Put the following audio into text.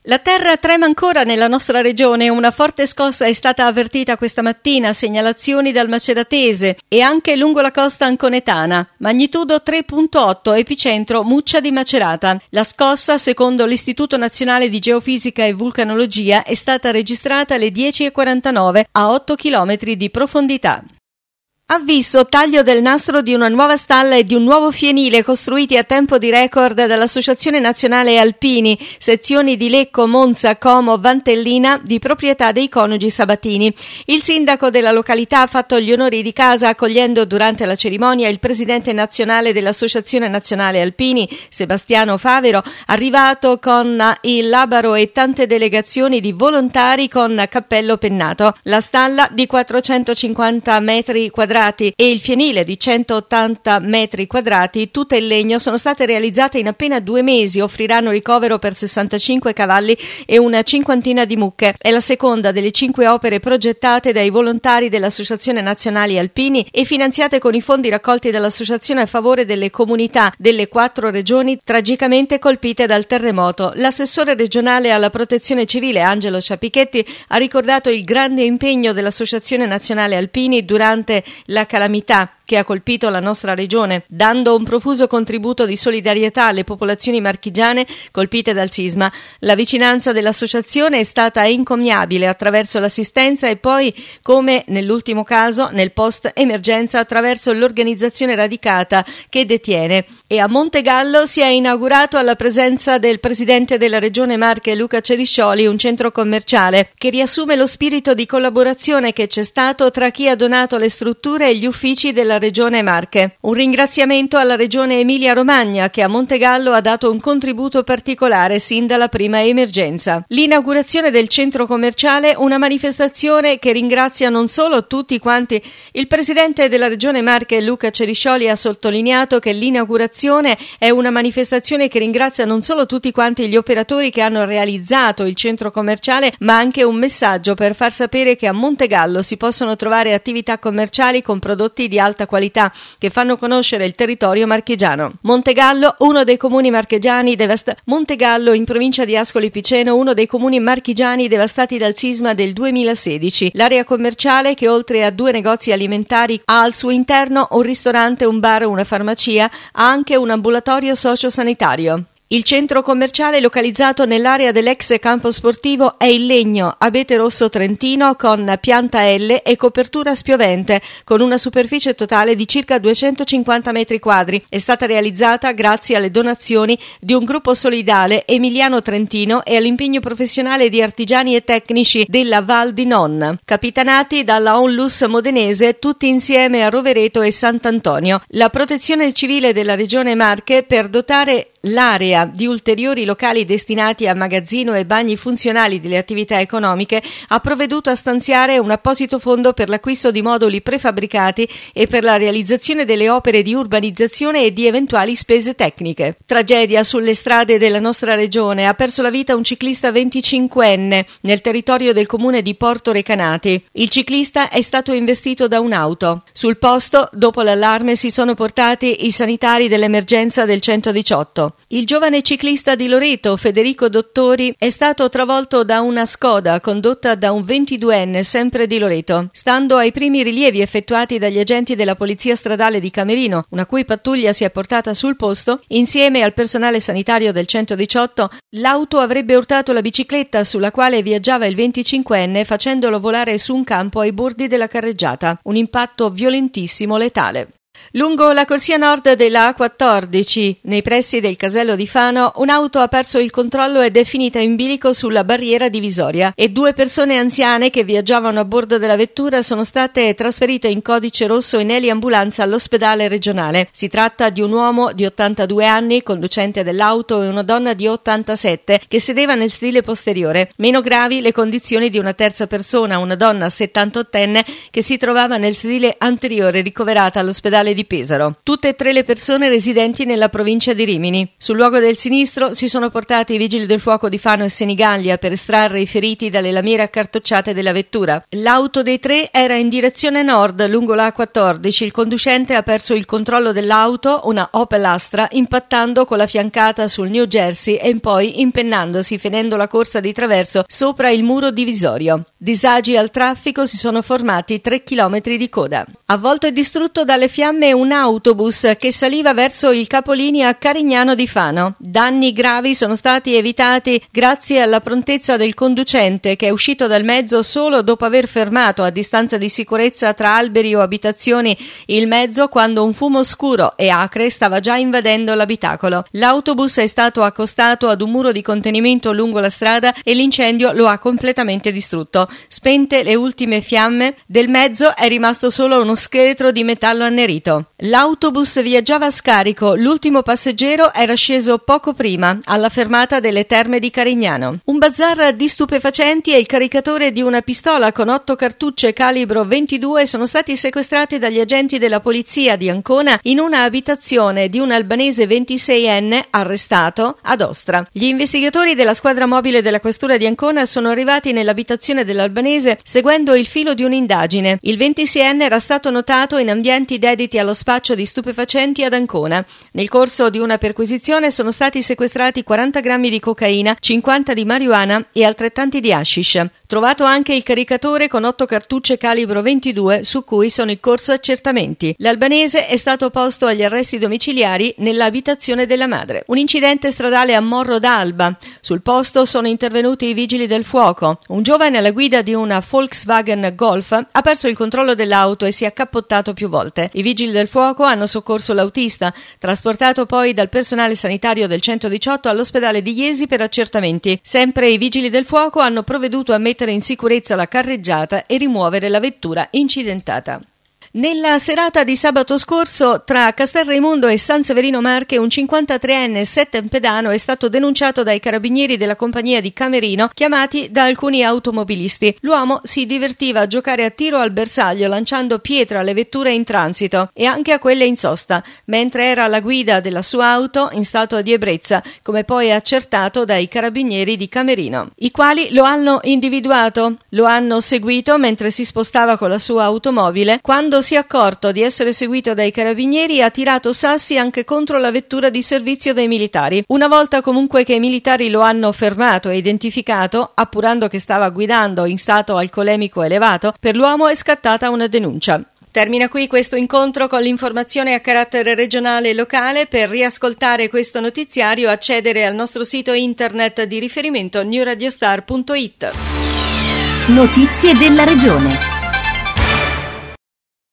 La terra trema ancora nella nostra regione, una forte scossa è stata avvertita questa mattina, segnalazioni dal Maceratese e anche lungo la costa anconetana. Magnitudo 3.8, epicentro Muccia di Macerata. La scossa, secondo l'Istituto Nazionale di Geofisica e Vulcanologia, è stata registrata alle 10:49 a 8 km di profondità. Avviso taglio del nastro di una nuova stalla e di un nuovo fienile costruiti a tempo di record dall'Associazione Nazionale Alpini, sezioni di Lecco, Monza, Como, Vantellina, di proprietà dei coniugi Sabatini. Il sindaco della località ha fatto gli onori di casa accogliendo durante la cerimonia il presidente nazionale dell'Associazione Nazionale Alpini, Sebastiano Favero, arrivato con il labaro e tante delegazioni di volontari con cappello pennato. La stalla di 450 metri quadrati e il fienile di 180 metri quadrati, tutte in legno, sono state realizzate in appena 2 mesi. Offriranno ricovero per 65 cavalli e una cinquantina di mucche. È la seconda delle 5 opere progettate dai volontari dell'Associazione Nazionali Alpini e finanziate con i fondi raccolti dall'Associazione a favore delle comunità delle 4 regioni tragicamente colpite dal terremoto. L'assessore regionale alla protezione civile Angelo Ciapichetti ha ricordato il grande impegno dell'Associazione Nazionale Alpini durante la calamità che ha colpito la nostra regione, dando un profuso contributo di solidarietà alle popolazioni marchigiane colpite dal sisma. La vicinanza dell'associazione è stata encomiabile attraverso l'assistenza e poi, come nell'ultimo caso, nel post-emergenza attraverso l'organizzazione radicata che detiene. E a Montegallo si è inaugurato alla presenza del presidente della regione Marche Luca Ceriscioli un centro commerciale che riassume lo spirito di collaborazione che c'è stato tra chi ha donato le strutture e gli uffici della regione Marche. Un ringraziamento alla regione Emilia-Romagna che a Montegallo ha dato un contributo particolare sin dalla prima emergenza. L'inaugurazione del centro commerciale, una manifestazione che ringrazia non solo tutti quanti. Il presidente della regione Marche Luca Ceriscioli ha sottolineato che l'inaugurazione è una manifestazione che ringrazia non solo tutti quanti gli operatori che hanno realizzato il centro commerciale, ma anche un messaggio per far sapere che a Montegallo si possono trovare attività commerciali con prodotti di alta qualità che fanno conoscere il territorio marchigiano. Montegallo, uno dei comuni marchigiani Montegallo in provincia di Ascoli Piceno, uno dei comuni marchigiani devastati dal sisma del 2016. L'area commerciale, che oltre a 2 negozi alimentari ha al suo interno un ristorante, un bar, una farmacia, ha anche un ambulatorio sociosanitario. Il centro commerciale, localizzato nell'area dell'ex campo sportivo, è in legno, abete rosso trentino con pianta L e copertura spiovente, con una superficie totale di circa 250 metri quadri. È stata realizzata grazie alle donazioni di un gruppo solidale emiliano-trentino e all'impegno professionale di artigiani e tecnici della Val di Non, capitanati dalla Onlus modenese, tutti insieme a Rovereto e Sant'Antonio. La protezione civile della regione Marche, per dotare l'area di ulteriori locali destinati a magazzino e bagni funzionali delle attività economiche, ha provveduto a stanziare un apposito fondo per l'acquisto di moduli prefabbricati e per la realizzazione delle opere di urbanizzazione e di eventuali spese tecniche. Tragedia sulle strade della nostra regione. Ha perso la vita un ciclista 25enne nel territorio del comune di Porto Recanati. Il ciclista è stato investito da un'auto. Sul posto, dopo l'allarme, si sono portati i sanitari dell'emergenza del 118. Il giovane ciclista di Loreto, Federico Dottori, è stato travolto da una Skoda condotta da un 22enne sempre di Loreto. Stando ai primi rilievi effettuati dagli agenti della Polizia Stradale di Camerino, una cui pattuglia si è portata sul posto, insieme al personale sanitario del 118, l'auto avrebbe urtato la bicicletta sulla quale viaggiava il 25enne, facendolo volare su un campo ai bordi della carreggiata. Un impatto violentissimo, letale. Lungo la corsia nord della A14, nei pressi del casello di Fano, un'auto ha perso il controllo ed è finita in bilico sulla barriera divisoria e 2 persone anziane che viaggiavano a bordo della vettura sono state trasferite in codice rosso in eliambulanza all'ospedale regionale. Si tratta di un uomo di 82 anni, conducente dell'auto, e una donna di 87 che sedeva nel sedile posteriore. Meno gravi le condizioni di una terza persona, una donna 78enne che si trovava nel sedile anteriore, ricoverata all'ospedale all'ospedale di Pesaro. Tutte e 3 le persone residenti nella provincia di Rimini. Sul luogo del sinistro si sono portati i vigili del fuoco di Fano e Senigallia per estrarre i feriti dalle lamiere accartocciate della vettura. L'auto dei 3 era in direzione nord lungo la A14. Il conducente ha perso il controllo dell'auto, una Opel Astra, impattando con la fiancata sul New Jersey e poi impennandosi, finendo la corsa di traverso sopra il muro divisorio. Disagi al traffico, si sono formati 3 chilometri di coda. Avvolto e distrutto dalle fiamme un autobus che saliva verso il capolinea Carignano di Fano. Danni gravi sono stati evitati grazie alla prontezza del conducente, che è uscito dal mezzo solo dopo aver fermato a distanza di sicurezza tra alberi o abitazioni il mezzo quando un fumo scuro e acre stava già invadendo l'abitacolo. L'autobus è stato accostato ad un muro di contenimento lungo la strada e l'incendio lo ha completamente distrutto. Spente le ultime fiamme, del mezzo è rimasto solo uno scheletro di metallo annerito. L'autobus viaggiava a scarico, l'ultimo passeggero era sceso poco prima, alla fermata delle Terme di Carignano. Un bazar di stupefacenti e il caricatore di una pistola con 8 cartucce calibro 22 sono stati sequestrati dagli agenti della polizia di Ancona in una abitazione di un albanese 26enne arrestato ad Ostra. Gli investigatori della squadra mobile della questura di Ancona sono arrivati nell'abitazione dell'albanese seguendo il filo di un'indagine. Il 26enne era stato notato in ambienti dediti allo spaccio di stupefacenti ad Ancona. Nel corso di una perquisizione sono stati sequestrati 40 grammi di cocaina, 50 di marijuana e altrettanti di hashish. Trovato anche il caricatore con 8 cartucce calibro 22 su cui sono in corso accertamenti. L'albanese è stato posto agli arresti domiciliari nell'abitazione della madre. Un incidente stradale a Morro d'Alba. Sul posto sono intervenuti i vigili del fuoco. Un giovane alla guida di una Volkswagen Golf ha perso il controllo dell'auto e si è accappottato più volte. I vigili del fuoco hanno soccorso l'autista, trasportato poi dal personale sanitario del 118 all'ospedale di Iesi per accertamenti. Sempre i vigili del fuoco hanno provveduto a mettere in sicurezza la carreggiata e rimuovere la vettura incidentata. Nella serata di sabato scorso, tra Castelraimondo e San Severino Marche, un 53enne settempedano è stato denunciato dai carabinieri della compagnia di Camerino, chiamati da alcuni automobilisti. L'uomo si divertiva a giocare a tiro al bersaglio lanciando pietre alle vetture in transito e anche a quelle in sosta, mentre era alla guida della sua auto in stato di ebbrezza, come poi accertato dai carabinieri di Camerino, i quali lo hanno individuato, lo hanno seguito mentre si spostava con la sua automobile. Quando si è accorto di essere seguito dai carabinieri, ha tirato sassi anche contro la vettura di servizio dei militari. Una volta comunque che i militari lo hanno fermato e identificato, appurando che stava guidando in stato alcolemico elevato, per l'uomo è scattata una denuncia. Termina qui questo incontro con l'informazione a carattere regionale e locale. Per riascoltare questo notiziario accedere al nostro sito internet di riferimento newradiostar.it. Notizie della regione.